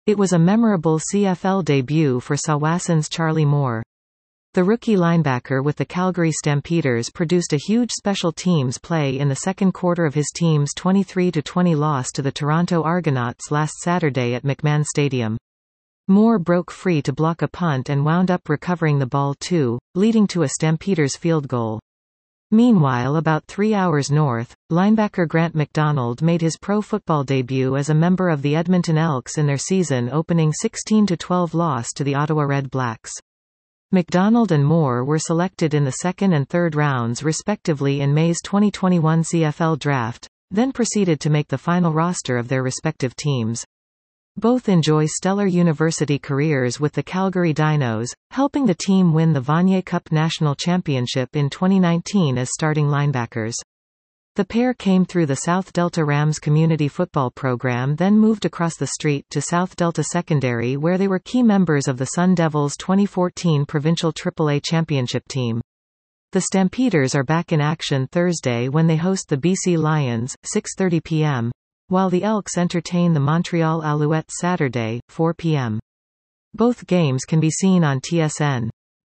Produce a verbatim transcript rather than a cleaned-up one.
It was a memorable C F L debut for Tsawwassen Charlie Moore. The rookie linebacker with the Calgary Stampeders produced a huge special teams play in the second quarter of his team's twenty-three to twenty loss to the Toronto Argonauts last Saturday at McMahon Stadium. Moore broke free to block a punt and wound up recovering the ball too, leading to a Stampeders field goal. Meanwhile, about three hours north, linebacker Grant McDonald made his pro football debut as a member of the Edmonton Elks in their season-opening sixteen to twelve loss to the Ottawa Red Blacks. McDonald and Moore were selected in the second and third rounds respectively in May's twenty twenty-one C F L draft, then proceeded to make the final roster of their respective teams. Both enjoy stellar university careers with the Calgary Dinos, helping the team win the Vanier Cup National Championship in twenty nineteen as starting linebackers. The pair came through the South Delta Rams community football program, then moved across the street to South Delta Secondary, where they were key members of the Sun Devils' twenty fourteen provincial triple A championship team. The Stampeders are back in action Thursday when they host the B C Lions, six thirty p m, while the Elks entertain the Montreal Alouettes Saturday, four p m Both games can be seen on T S N.